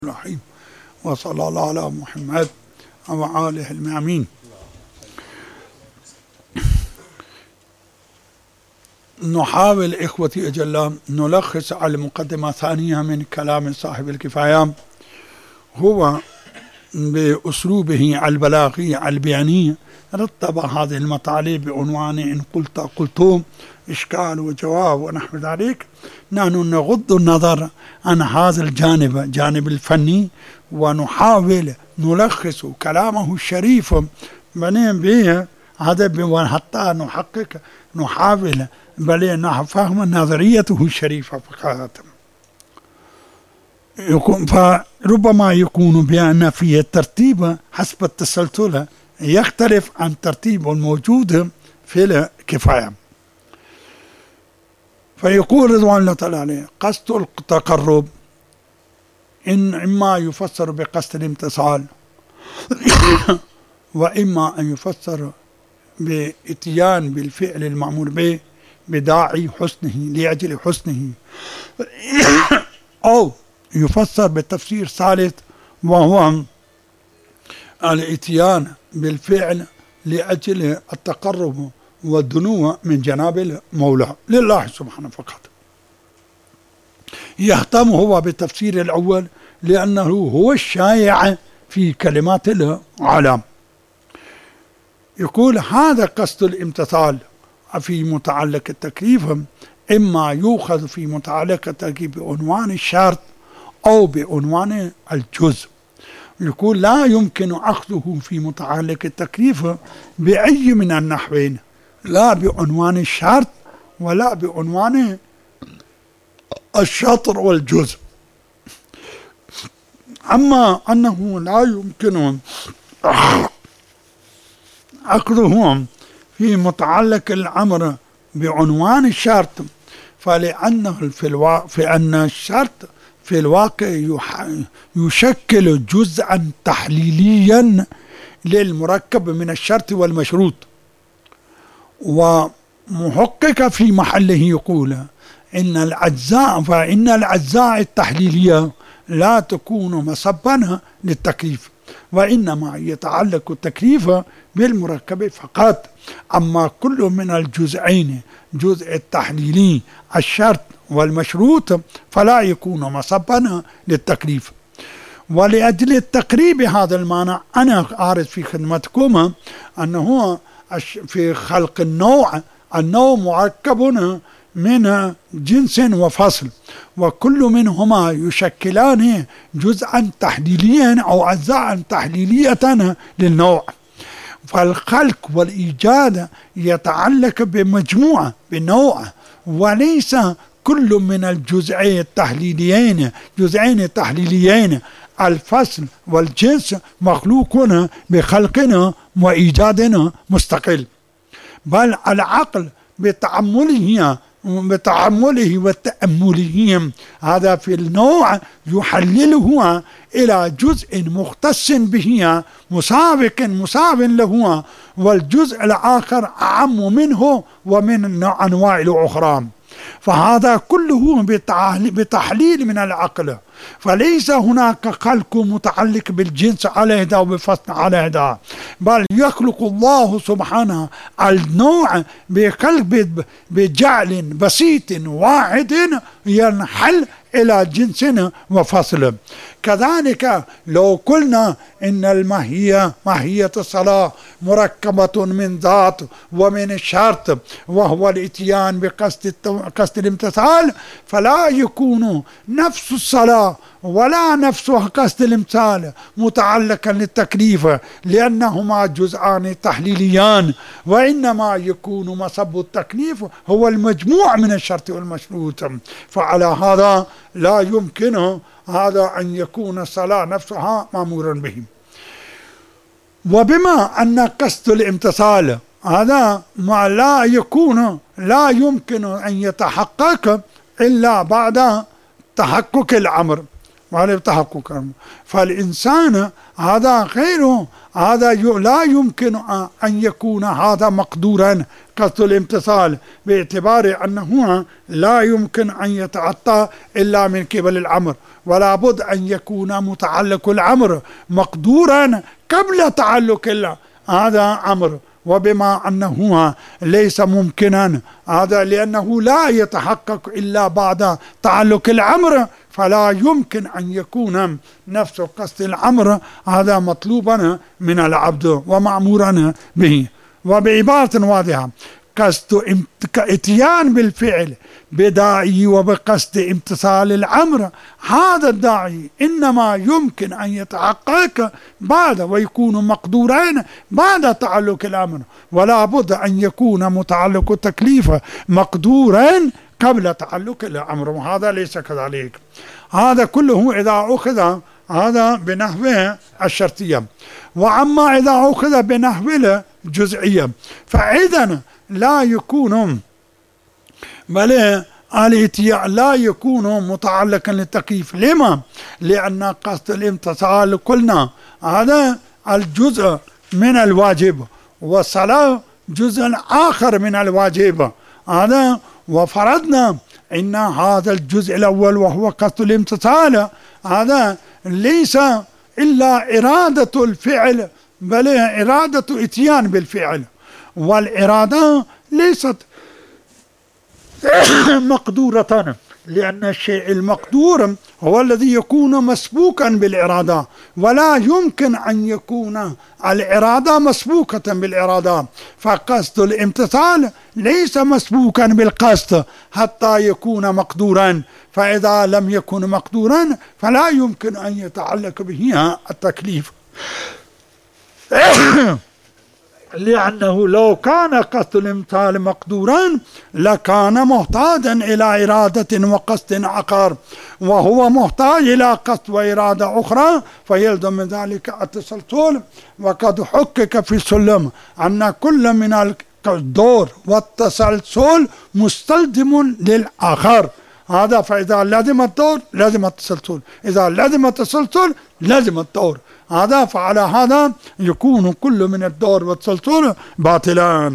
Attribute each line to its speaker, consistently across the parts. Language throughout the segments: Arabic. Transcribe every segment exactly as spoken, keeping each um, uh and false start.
Speaker 1: الرحيم وصلى الله على محمد وآله المعمين. نحاول إخوتي أجل نلخص على مقدمة ثانية من كلام صاحب الكفاية، هو بأسلوبه البلاغي البياني رتب هذه المطالب بعنوان إن قلت قلتم إشكال وجواب ونحو ذلك. نحن نغض النظر عن هذا الجانب جانب الفني ونحاول نلخص كلامه الشريف بنين به هذا وحتى نحقق نحاول بل نفهم نظريته الشريفة فقط. يكون فربما يكون بأن في الترتيب حسب التسلسل يختلف عن ترتيب الموجود في الكفاية. فيقول رضوان الله تعالى عليه قصد التقرب إن إما يفسر بقصد الامتثال وإما أن يفسر بإتيان بالفعل المأمور به بداعي حسنه لأجل حسنه، أو يفسر بالتفسير ثالث وهو الإتيان بالفعل لأجل التقرب والدنو من جناب المولى لله سبحانه فقط. يهتم هو بالتفسير الأول لأنه هو الشائع في كلمات العالم. يقول هذا قصد الامتثال في متعلق التكليف إما يؤخذ في متعلق التكليف بعنوان الشرط أو بعنوان الجزء. يقول لا يمكن أخذه في متعلق التكليف بأي من النحوين، لا بعنوان الشرط ولا بعنوان الشطر والجزء. أما أنه لا يمكن أخذه في متعلق الأمر بعنوان الشرط فلأنه في الواقع فإن الشرط في الواقع يشكل جزءا تحليليا للمركب من الشرط والمشروط، ومحقق في محله يقول إن الأجزاء فإن الأجزاء التحليلية لا تكون مسببا للتكليف، وإنما يتعلق التكليف بالمركب فقط. أما كل من الجزئين جزء التحليلي الشرط والمشروط فلا يكون مسببا للتكليف. ولأجل التقريب هذا المعنى أنا أعرض في خدمتكم أنه في خلق النوع النوع مركب من جنس وفصل، وكل منهما يشكلان جزءا تحليليا أو أجزاء تحليلية للنوع. فالخلق والإيجاد يتعلق بمجموعة بنوع، وليس كل من الجزئين التحليليين جزئين تحليليين الفصل والجنس مخلوقنا بخلقنا وإيجادنا مستقل، بل العقل بتعمله بتعمله وتأمله هذا في النوع يحلله إلى جزء مختص به مسابق مساو له، والجزء الآخر أعم منه ومن أنواع الأخرى. فهذا كله بتحليل من العقل، فليس هناك خلق متعلق بالجنس على هذا وبفصل على هذا، بل يخلق الله سبحانه النوع بخلق بجعل بسيط واحد ينحل إلى جنس وفصل. كذلك لو قلنا إن الماهية ماهية الصلاة مركبة من ذات ومن الشرط وهو الاتيان بقصد قصد الامتثال، فلا يكون نفس الصلاة ولا نفس قصد الامتثال متعلقا للتكليف لأنهما جزءان تحليليان، وإنما يكون مصب التكليف هو المجموع من الشرط والمشروط. فعلى هذا لا يمكن هذا أن يكون الصلاة نفسها مأمورا به. وبما أن قصد الامتثال هذا ما لا يكون لا يمكن أن يتحقق إلا بعد تحقق الأمر، وعلى تحقق. فالإنسان هذا غيره، هذا لا يمكن أن يكون هذا مقدورا قصد الامتثال، باعتبار أنه لا يمكن أن يتعطى إلا من قبل الأمر، ولا بد أن يكون متعلق الأمر مقدورا قبل تعلق هذا أمر. وبما أنه ليس ممكنا هذا لأنه لا يتحقق إلا بعد تعلق الأمر، فلا يمكن أن يكون نفس قصد الأمر هذا مطلوبا من العبد ومأمورا به. وبعبارة واضحة، قصد اتيان بالفعل بداعي وبقصد امتثال الأمر، هذا الداعي إنما يمكن أن يتحقق بعد ويكون مقدورين بعد تعلق الأمر، ولا بد أن يكون متعلق التكليف مقدورين قبل تعلق الأمر، وهذا ليس كذلك. هذا كله إذا أخذ هذا بنحو الشرطية. وأما إذا أخذ بنحو الجزئية فإذا لا يكون بل الاتيان لا يكون متعلقا للتكليف. لما؟ لأن قصد الامتثال قلنا هذا الجزء من الواجب، والصلاة جزء آخر من الواجب هذا، وفرضنا إن هذا الجزء الأول وهو قصد الامتثال هذا ليس إلا إرادة الفعل، بل إرادة اتيان بالفعل، والإرادة ليست مقدورة، لأن الشيء المقدور هو الذي يكون مسبوقا بالإرادة، ولا يمكن أن يكون الإرادة مسبوقة بالإرادة. فقصد الامتثال ليس مسبوقا بالقصد حتى يكون مقدورا، فإذا لم يكن مقدورا فلا يمكن أن يتعلق به التكليف. لأنه لو كان قصد الامتثال مقدورا لكان محتاجا إلى إرادة وقصد آخر، وهو محتاج إلى قصد وإرادة أخرى، فيلزم من ذلك التسلسل. وقد حقق في السلم أن كل من الدور والتسلسل مستلزم للآخر هذا، فإذا لازم الدور لازم التسلسل، إذا لازم التسلسل لازم الدور هذا، فعلى هذا يكون كل من الدور والتسلسل باطلان.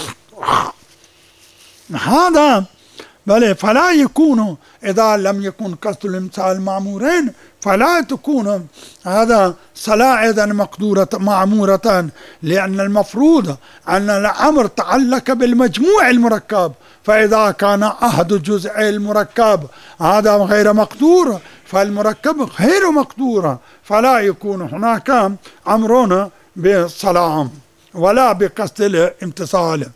Speaker 1: هذا بل فلا يكون إذا لم يكن قصد الامتثال مأمورين فلا تكون هذا صلاة إذا مقدورة مأمورة، لأن المفروض أن الأمر تعلق بالمجموع المركب، فإذا كان أحد جزء المركب هذا غير مقدور فالمركب غير مقدور، فلا يكون هناك أمر بالصلاة ولا بقصد الامتثال.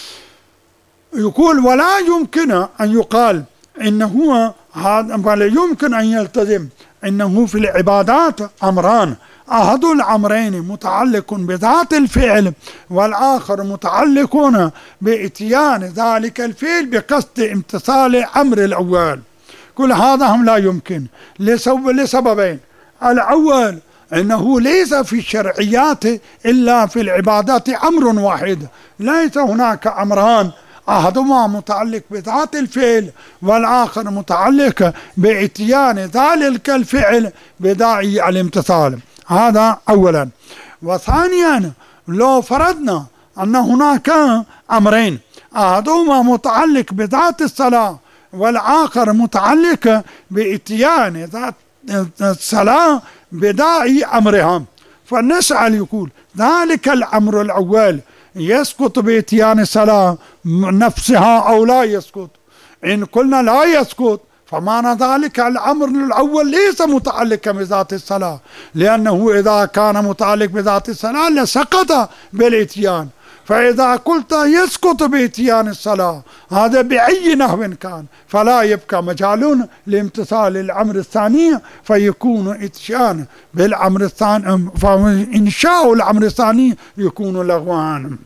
Speaker 1: يقول ولا يمكن أن يقال إنه هذا، بل يمكن أن يلتزم إنه في العبادات أمران، أحد الأمرين متعلق بذات الفعل والآخر متعلق بإتيان ذلك الفعل بقصد امتثال أمر الأول. كل هذا هم لا يمكن لسببين. الأول أنه ليس في الشرعيات إلا في العبادات أمر واحد، ليس هناك أمران أحدهما متعلق بذات الفعل والآخر متعلق بإتيان ذلك الفعل بداعي الامتثال. هذا أولا. وثانيا لو فرضنا أن هناك أمرين أحدهما متعلق بذات الصلاة والآخر متعلق بإتيان ذات الصلاة بداعي أمرها، فنسأل يقول ذلك الأمر الأول يسقط بإتيان الصلاة نفسها أو لا يسقط؟ إن قلنا لا يسقط فمعنى ذلك الأمر الأول ليس متعلقا بذات الصلاة، لأنه إذا كان متعلق بذات الصلاة لسقط بالإتيان. فإذا قلت يسقط بإتيان الصلاة هذا بأي نحو كان فلا يبقى مجال لامتثال الأمر الثاني، فيكون إتيان بالأمر الثاني، فإنشاء الأمر الثاني يكون لغوان.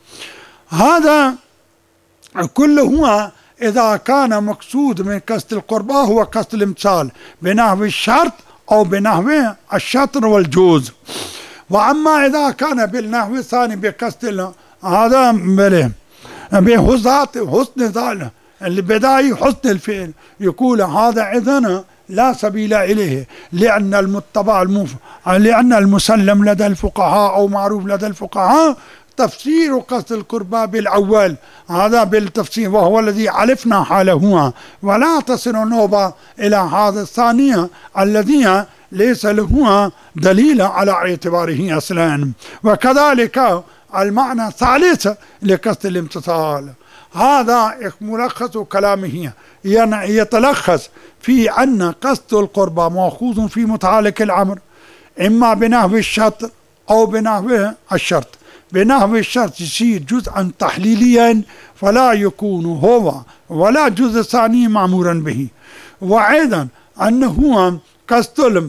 Speaker 1: هذا كله إذا كان مقصود من قصد القربى هو قصد الامتثال بنحو الشرط أو بنحو الشطر والجوز. وأما إذا كان بالنحو الثاني بقصد هذا بله بحسن حسن ذلك البداية حسن الفعل، يقول هذا إذن لا سبيل إليه، لأن المتبع المف... لأن المسلم لدى الفقهاء أو معروف لدى الفقهاء تفسير قصد القربى بالأول، هذا بالتفسير وهو الذي عرفنا حاله، ولا تصل النوبة إلى هذا الثانية الذي ليس له دليل على اعتباره أصلا. وكذلك المعنى الثالث لقصد الامتثال، هذا ملخص كلامه، يتلخص في أن قصد القربى مأخوذ في متعلق الأمر إما بنحو الشرط أو بنحو الشرط. بنحو الشرط يصير جزءا تحليليا فلا يكون هو ولا جزء ثاني مأمورا به. وأيضا أنه قصد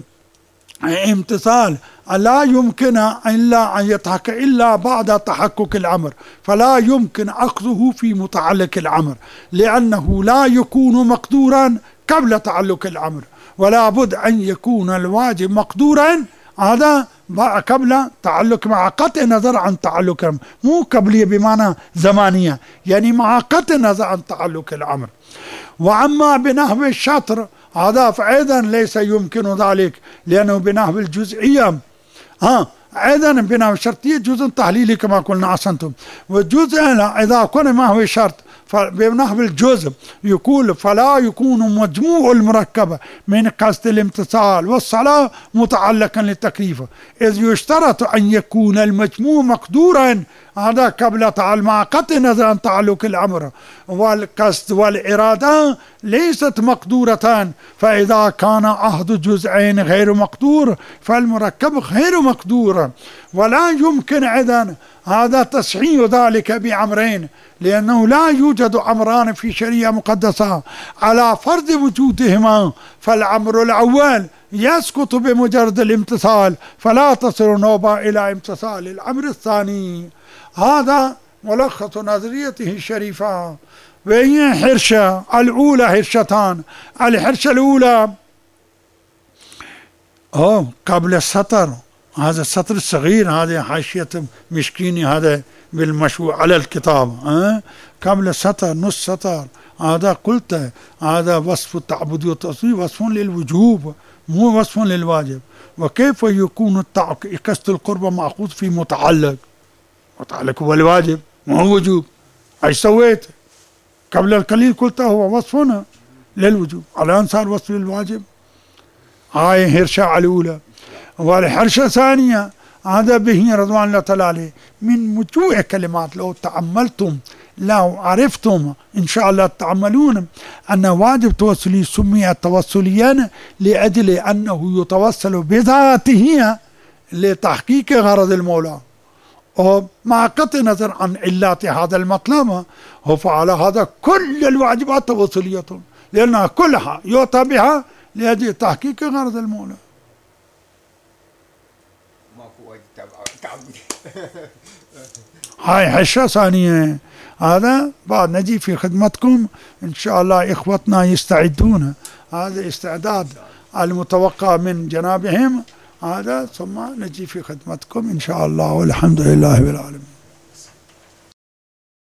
Speaker 1: الامتثال لا يمكن إلا أن يتحقق إلا بعد تحقق الأمر، فلا يمكن أخذه في متعلق الأمر، لأنه لا يكون مقدورا قبل تعلق الأمر، ولا بد أن يكون الواجب مقدورا هذا قبل تعلق، مع قطع النظر عن تعلق الأمر، مو قبلية بمعنى زمانية، يعني مع قطع النظر عن تعلق الأمر. وأما بنحو الشطر هذا فأيضا ليس يمكن ذلك، لأنه بنحو الجزئية ها أيضا بنحو الشرطية جزء تحليلي كما قلنا أحسنتم، والجزء إذا كان ما هو شرط فبنحو الجزء يقول فلا يكون مجموع المركب من قصد الامتثال والصلاة متعلقا للتكليف، إذ يشترط أن يكون المجموع مقدورا هذا قبل تعال مع قطع النظر عن تعلق الأمر، والقصد والإرادة ليست مقدورتان، فإذا كان أحد جزئين غير مقدور فالمركب غير مقدور، ولا يمكن إذن هذا تصحيح ذلك بأمرين، لأنه لا يوجد أمران في شريعة مقدسة على فرض وجودهما، فالأمر الأول يسقط بمجرد الامتثال فلا تصل نوبة إلى امتثال الأمر الثاني. هذا ملخص نظريته الشريفة. وهي حرشة الأولى حرشتان، الحرشة الأولى أوه قبل السطر، هذا السطر الصغير هذا حاشية مشكيني هذا بالمشروع على الكتاب أه؟ قبل السطر نص سطر هذا قلت هذا وصف التعبد والتصوير وصف للوجوب مو وصف للواجب. وكيف يكون قصد القربة مأخوذ في متعلق؟ متعلق هو الواجب مو وجوب. ايش سويت؟ قبل القليل قلت هو وصفنا للوجوب، الآن صار وصف للواجب. هاي هرشة الأولى. والحرشة الثانية هذا به رضوان الله تعالى عليه من مجموع كلمات، لو تأملتم لو عرفتم إن شاء الله تعملون أن واجب توسلي سمي توسليا لأجل أنه يتوسل بذاته لتحقيق غرض المولى، ومع قطع نظر عن علات هذا المطلب، فعلى هذا كل الواجبات توسلية لأنها كلها يؤتى بها لأجل تحقيق غرض المولى. هاي حشة ثانية. هذا بعد نجي في خدمتكم إن شاء الله. إخوتنا يستعدون، هذا استعداد المتوقع من جنابهم هذا، ثم نجي في خدمتكم إن شاء الله، والحمد لله رب العالمين.